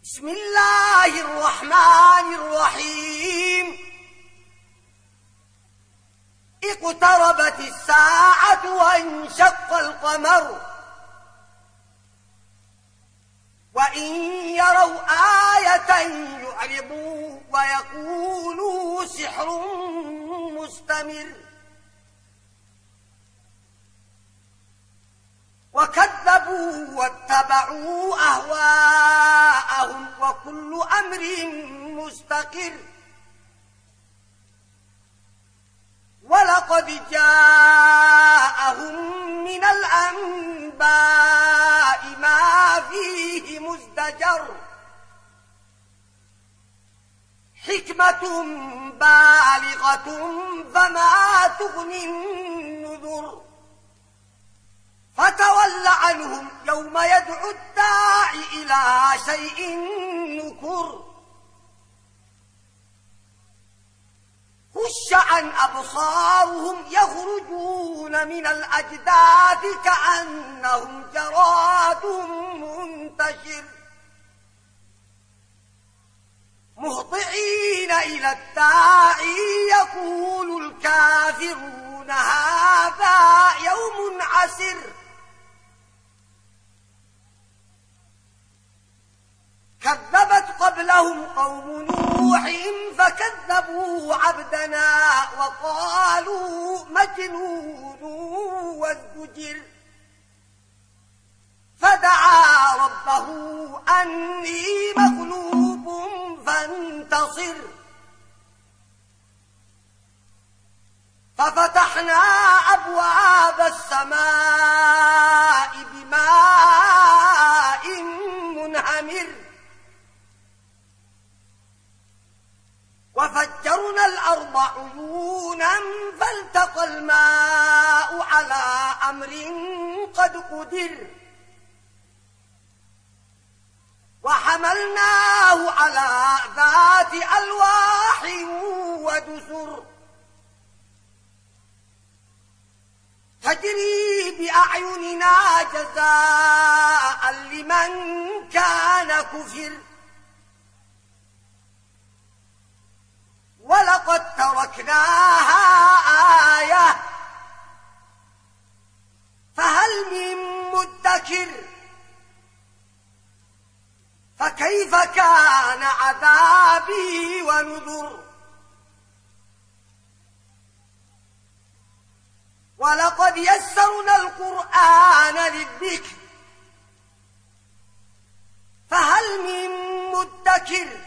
بسم الله الرحمن الرحيم. اقتربت الساعة وانشق القمر وإن يروا آية يعرضوا ويقولوا سحر مستمر وكذبوا واتبعوا أهواءهم وكل أمر مستقر ولقد جاءهم من الأنباء ما فيه مزدجر حكمة بالغة فما تغني النذر فتول عنهم يوم يدعو الداع إلى شيء نكر خش عن أبصارهم يخرجون من الأجداث كأنهم جراد منتشر مهطعين إلى الداعي يقول الكافرون هذا يوم عسر كذبت قبلهم قوم نوح فكذبوا عبدنا وقالوا مجنون وازدجر فدعا ربه أني مغلوب فانتصر ففتحنا أبواب السماء بماء منهمر وفجرنا الأرض عيونا فالتقى الماء على أمر قد قدر وحملناه على ذات ألواح ودسر تجري بأعيننا جزاء لمن كان كفر ولقد تركناها آية فهل من مدكر فكيف كان عذابي ونذر ولقد يسرنا القرآن للذكر فهل من مدكر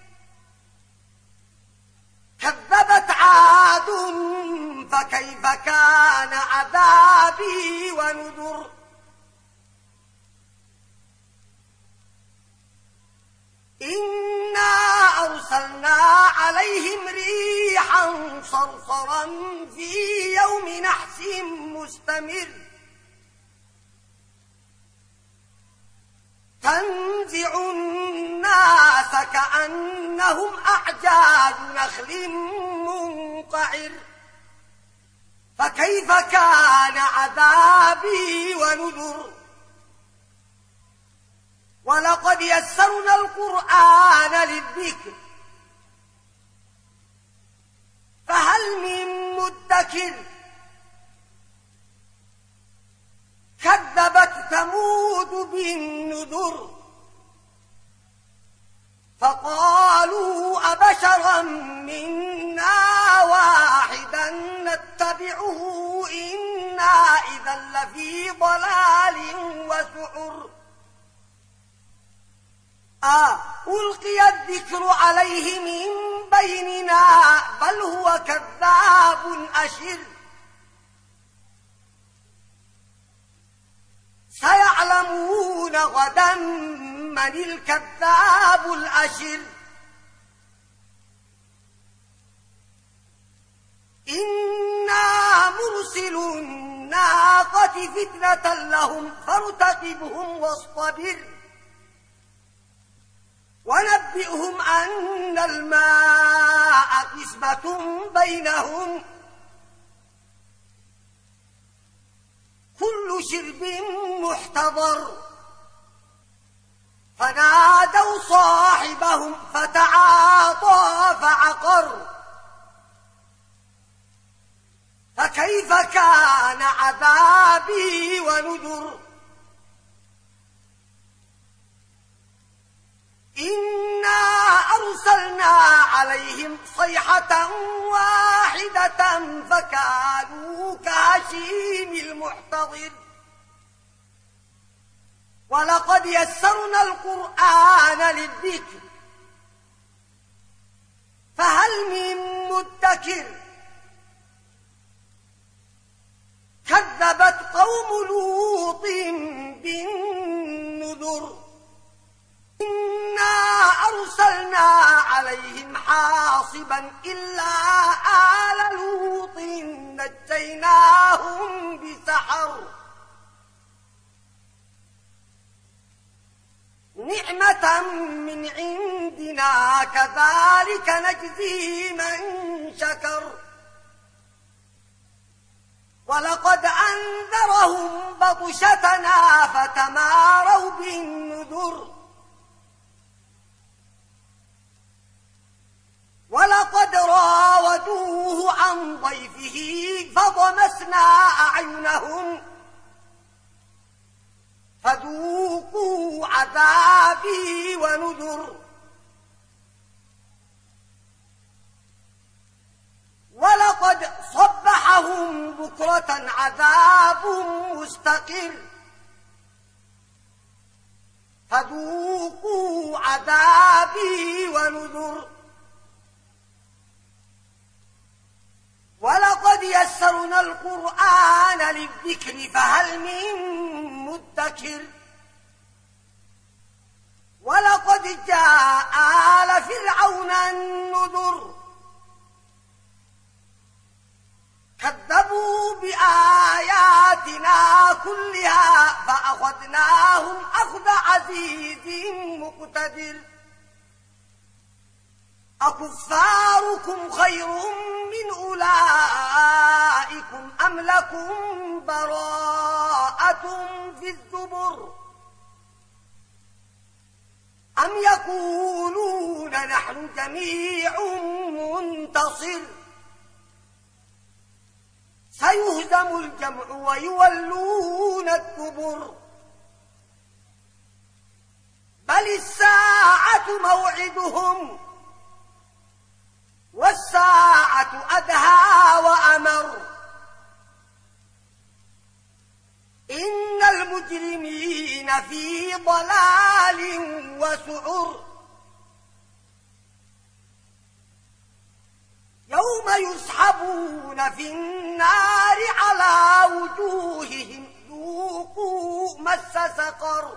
كذبت عاد فكيف كان عذابي ونذر إنا أرسلنا عليهم ريحا صرصرا في يوم نحس مستمر تنزع الناس كأنهم أعجاز نخل منقعر فكيف كان عذابي ونذر ولقد يسرنا القرآن للذكر فهل من مدكر كذبت ثمود بالنذر فقالوا أبشرا منا واحدا نتبعه إنا إذا لفي ضلال وسعر ألقي الذكر عليه من بيننا بل هو كذاب أشر سيعلمون غدا من الكذاب الأشر إنا مرسل الناقة فتنة لهم فارتقبهم واصطبر ونبئهم أن الماء قسمة بينهم كل شرب محتضر فنادوا ونادوا صاحبهم فتعاطى فعقر فكيف كان عذابي ونذر إنا أرسلنا عليهم صيحة واحدة فكانوا كهشيم المحتضر ولقد يسرنا القرآن للذكر فهل من مدكر كذبت قوم لوط بالنذر إنا أرسلنا عليهم حاصبا إلا آل لوط نجيناهم بسحر نعمة من عندنا كذلك نجزي من شكر ولقد أنذرهم بطشتنا فتماروا بالنذر ولقد راودوه عن ضيفه فطمسنا أعينهم فذوقوا عذابي ونذر ولقد صبحهم بكرة عذاب مستقر فذوقوا عذابي ونذر ولقد يسرنا القرآن للذكر فهل من مدكر ولقد جاء آل فرعون النذر كذبوا بآياتنا كلها فأخذناهم أخذ عزيز مقتدر أكفاركم خير من أولئكم أم لكم براءة في الزبر أم يقولون نحن جميع منتصر سيهزم الجمع ويولون الدبر بل الساعة موعدهم والساعة أدهى وأمر إن المجرمين في ضلال وسعر يوم يسحبون في النار على وجوههم ذوقوا مس سقر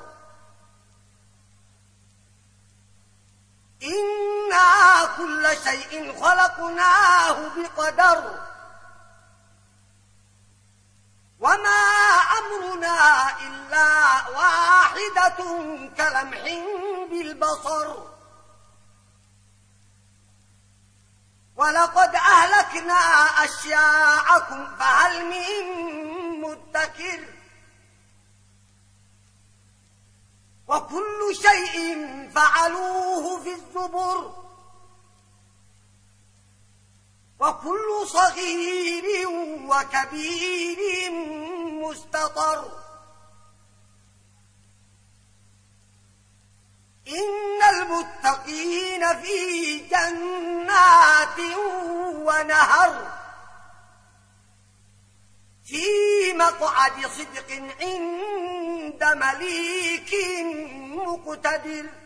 إنا كل شيء خلقناه بقدر وما أمرنا إلا واحدة كلمح بالبصر ولقد أهلكنا أشياعكم فهل من مدكر وكل شيء فعلوه في الزبر وكل صغير وكبير مستطر إن المتقين في جنات ونهر في مقعد صدق عند مليك مقتدر